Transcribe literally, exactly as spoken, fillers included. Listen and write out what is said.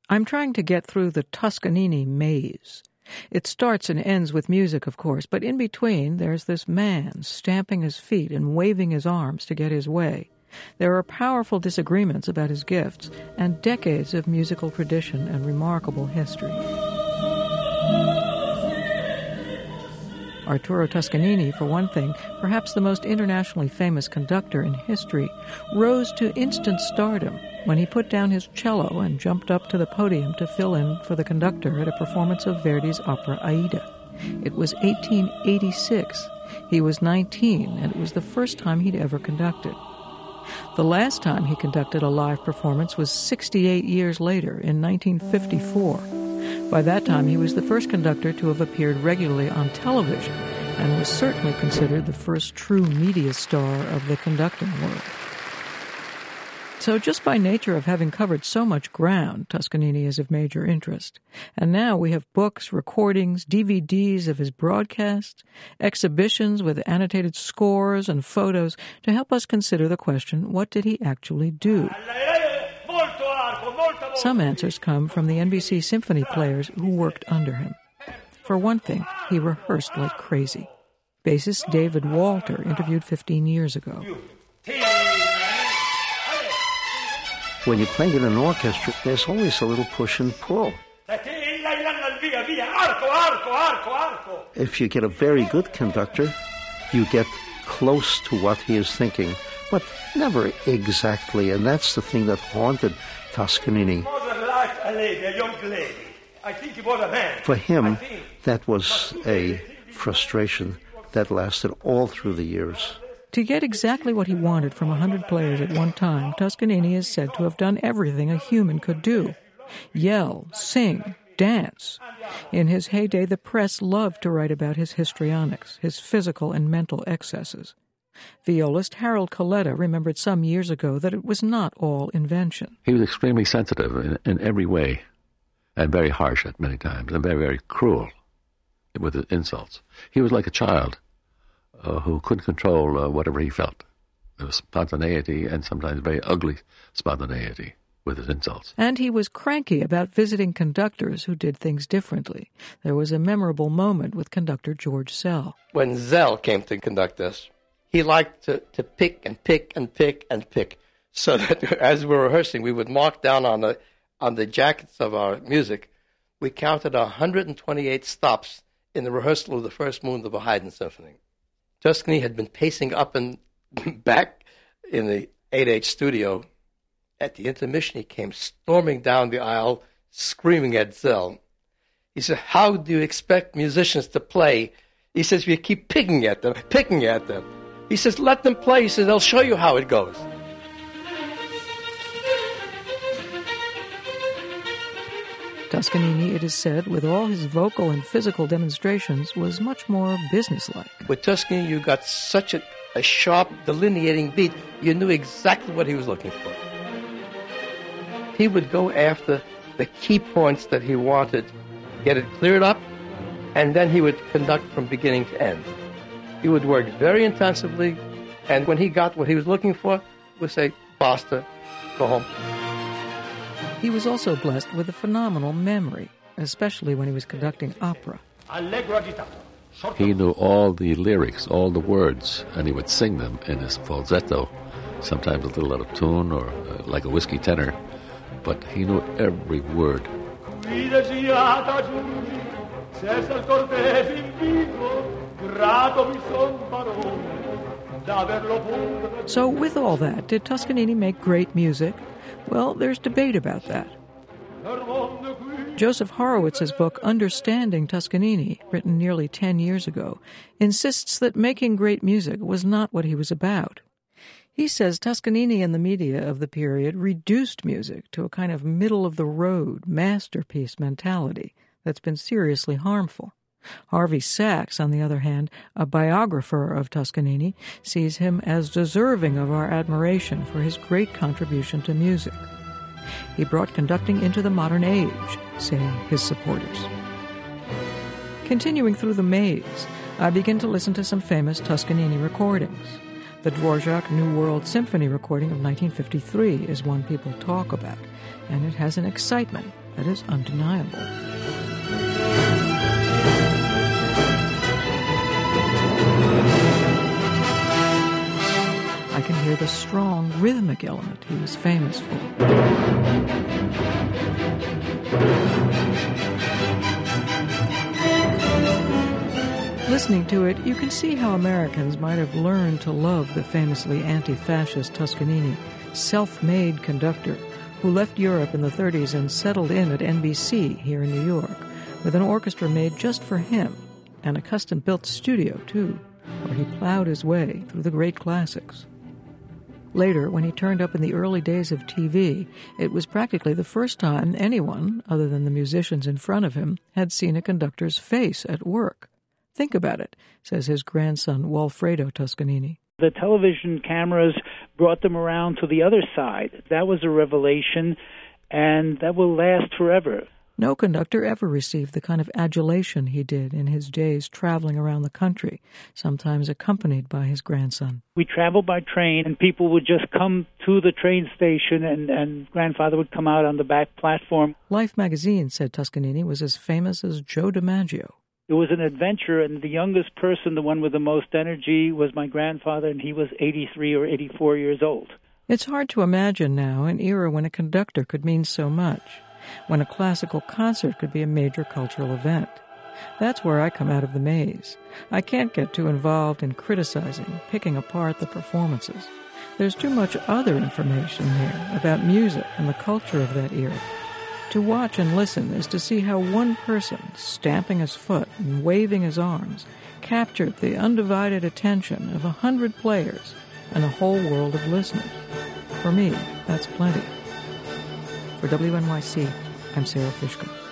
I'm trying to get through the Toscanini maze. It starts and ends with music, of course, but in between there's this man stamping his feet and waving his arms to get his way. There are powerful disagreements about his gifts and decades of musical tradition and remarkable history. Arturo Toscanini, for one thing, perhaps the most internationally famous conductor in history, rose to instant stardom when he put down his cello and jumped up to the podium to fill in for the conductor at a performance of Verdi's opera Aida. It was eighteen eighty-six. He was nineteen, and it was the first time he'd ever conducted. The last time he conducted a live performance was sixty-eight years later, in nineteen fifty-four. By that time, he was the first conductor to have appeared regularly on television and was certainly considered the first true media star of the conducting world. So just by nature of having covered so much ground, Toscanini is of major interest. And now we have books, recordings, D V Ds of his broadcasts, exhibitions with annotated scores and photos to help us consider the question, what did he actually do? Some answers come from the N B C symphony players who worked under him. For one thing, he rehearsed like crazy. Bassist David Walter, interviewed fifteen years ago. When you're playing in an orchestra, there's always a little push and pull. If you get a very good conductor, you get close to what he is thinking, but never exactly, and that's the thing that haunted Toscanini. For him, that was a frustration that lasted all through the years. To get exactly what he wanted from a hundred players at one time, Toscanini is said to have done everything a human could do. Yell, sing, dance. In his heyday, the press loved to write about his histrionics, his physical and mental excesses. Violist Harold Coletta remembered some years ago that it was not all invention. He was extremely sensitive in, in every way, and very harsh at many times, and very, very cruel with his insults. He was like a child uh, who couldn't control uh, whatever he felt. There was spontaneity, and sometimes very ugly spontaneity with his insults. And he was cranky about visiting conductors who did things differently. There was a memorable moment with conductor George Szell. When Szell came to conduct us, he liked to, to pick and pick and pick and pick, so that as we were rehearsing, we would mark down on the on the jackets of our music. We counted one hundred twenty-eight stops in the rehearsal of the first movement of a Haydn symphony. Toscanini had been pacing up and back in the eight H studio. At the intermission, he came storming down the aisle, screaming at Szell. He said, "How do you expect musicians to play?" He says, "We keep picking at them, picking at them." He says, "Let them play." He says, "They'll show you how it goes." Toscanini, it is said, with all his vocal and physical demonstrations, was much more businesslike. With Toscanini, you got such a, a sharp, delineating beat, you knew exactly what he was looking for. He would go after the key points that he wanted, get it cleared up, and then he would conduct from beginning to end. He would work very intensively, and when he got what he was looking for, he would say, "Basta, go home." He was also blessed with a phenomenal memory, especially when he was conducting opera. He knew all the lyrics, all the words, and he would sing them in his falsetto, sometimes a little out of tune or uh, like a whiskey tenor, but he knew every word. So with all that, did Toscanini make great music? Well, there's debate about that. Joseph Horowitz's book, Understanding Toscanini, written nearly ten years ago, insists that making great music was not what he was about. He says Toscanini and the media of the period reduced music to a kind of middle-of-the-road masterpiece mentality that's been seriously harmful. Harvey Sachs, on the other hand, a biographer of Toscanini, sees him as deserving of our admiration for his great contribution to music. He brought conducting into the modern age, say his supporters. Continuing through the maze, I begin to listen to some famous Toscanini recordings. The Dvorak New World Symphony recording of nineteen fifty-three is one people talk about, and it has an excitement, that is undeniable. I can hear the strong rhythmic element he was famous for. Listening to it, you can see how Americans might have learned to love the famously anti-fascist Toscanini, self-made conductor who left Europe in the thirties and settled in at N B C here in New York with an orchestra made just for him and a custom-built studio, too, where he plowed his way through the great classics. Later, when he turned up in the early days of T V, it was practically the first time anyone, other than the musicians in front of him, had seen a conductor's face at work. Think about it, says his grandson, Walfredo Toscanini. The television cameras brought them around to the other side. That was a revelation, and that will last forever. No conductor ever received the kind of adulation he did in his days traveling around the country, sometimes accompanied by his grandson. We traveled by train, and people would just come to the train station, and, and grandfather would come out on the back platform. Life magazine said Toscanini was as famous as Joe DiMaggio. It was an adventure, and the youngest person, the one with the most energy, was my grandfather, and he was eighty-three or eighty-four years old. It's hard to imagine now an era when a conductor could mean so much, when a classical concert could be a major cultural event. That's where I come out of the maze. I can't get too involved in criticizing, picking apart the performances. There's too much other information there about music and the culture of that era. To watch and listen is to see how one person, stamping his foot and waving his arms, captured the undivided attention of a hundred players and a whole world of listeners. For me, that's plenty. For W N Y C, I'm Sarah Fishkin.